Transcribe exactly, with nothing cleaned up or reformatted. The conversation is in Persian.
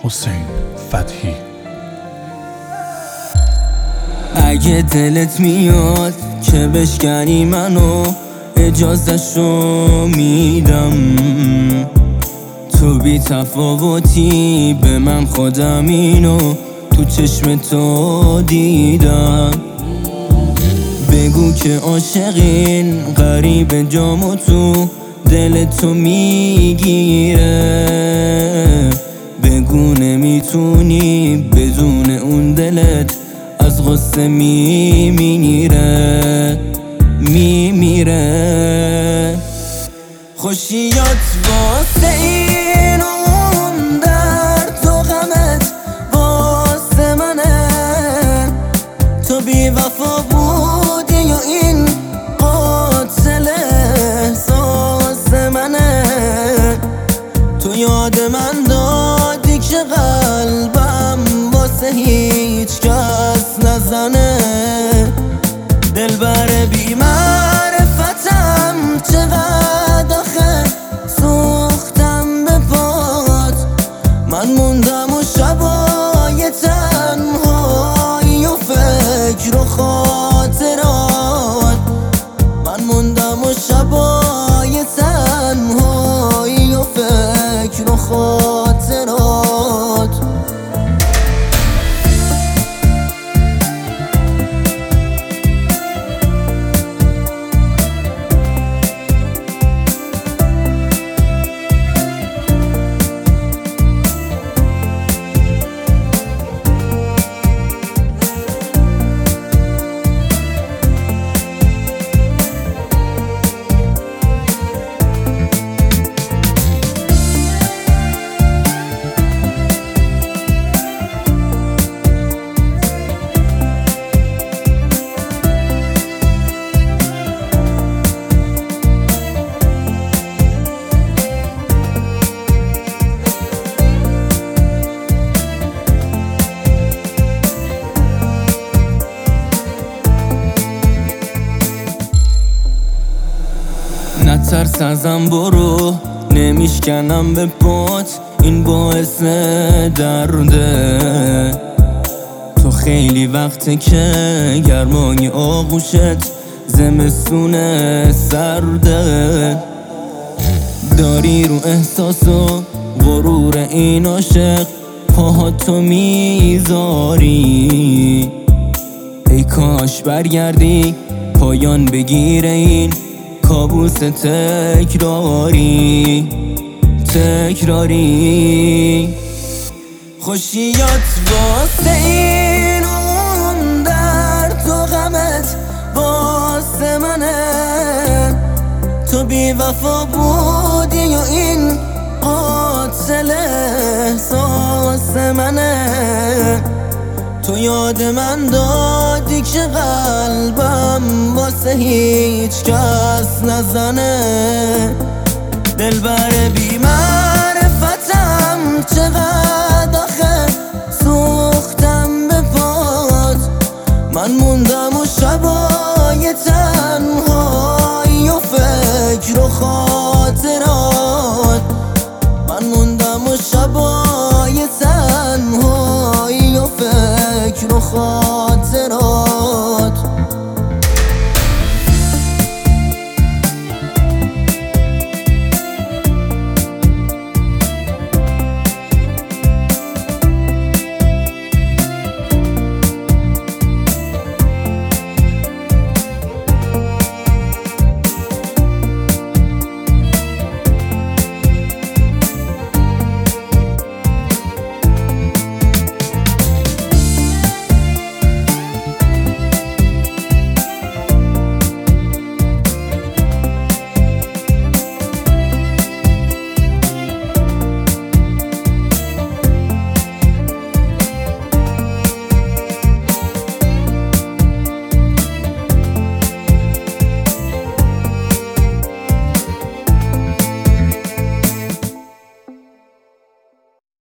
حسین فتحی. اگه دلت میاد که بشکنی منو، اجازه‌شو میدم. تو بی تفاوتی به من، خودم اینو تو چشم تو دیدم. بگو که عاشقین، غریب جامو تو دل تو میگیره. بگو نمیتونی بدون اون دلت از غصه میمیره میمیره. خوشیات واسه این اون درد و غمت واسه منه. تو بی وفا بودی و این قاتل احساس منه. تو یاد من دادی که قلبم واسه هیچ کس نزنه. دلبر بی معرفتم، چقدر آخه سوختم به پات. من موندم و شبای تنهایی و فکر و خاطرات. من موندم و شبای تنهایی و فکر و خاطرات. نترس ازم، برو نمیشکنم به پات. این باعث درده. تو خیلی وقته که گرمای آغوشت زمستون سرده. داری رو احساس و غرور این عاشق پاهاتو میذاری. ای کاش برگردی پایان بگیره این کابوس تکراری تکراری. خوشیات واسه این اون درد و غمت واسه منه. تو بی وفا بودی و این قاتل احساس منه. تو یاد من دادی که قلبم واسه هیچ کس نزنه. دلبر بی معرفتم، چقدر آخه سوختم به پات. من موندم و شبا